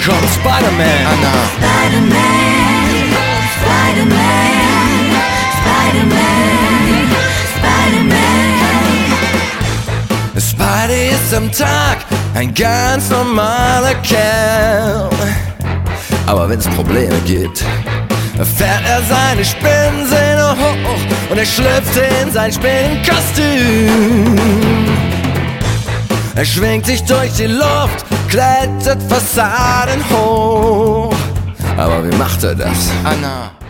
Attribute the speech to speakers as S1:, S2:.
S1: kommt Spider-Man.
S2: Anna.
S3: Spider-Man, Spider-Man, Spider-Man, Spider-Man.
S1: Spidey ist am Tag ein ganz normaler Kerl. Aber wenn's Probleme gibt, fährt er seine Spinnensehne hoch und er schlüpft in sein Spinnenkostüm. Er schwingt sich durch die Luft, klettert Fassaden hoch. Aber wie macht er das?
S2: Anna.